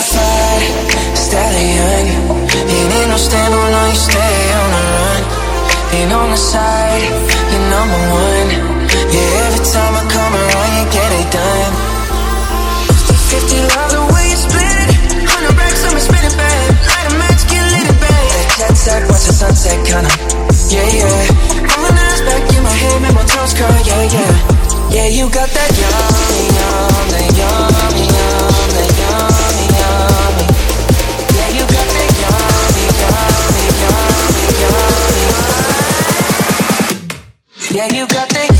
Bonafide stallion. You ain't no stable, no, you stay on the run. Ain't on the side, you're number one. Yeah, every time I come around, you get it done. 50 love the way you split it. 100 racks, I'ma spin it back. Light a match, get lit it back. Jet set, watch the sunset, kinda. Yeah, yeah. I'm an ass back in my head, make my toes curl, yeah, yeah. Yeah, you got that yummy, yum, that yummy, yum, that yummy, yummy. Yeah, you got that yummy, yummy, yummy, yummy. Yeah, you got that.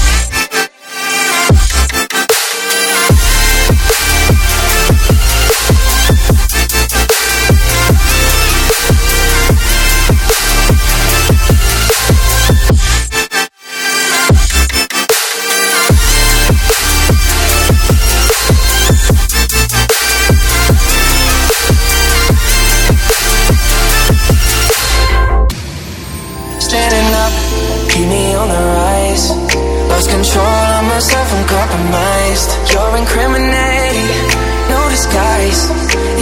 Keep me on the rise. Lost control of myself, I'm compromised. You're incriminating, no disguise.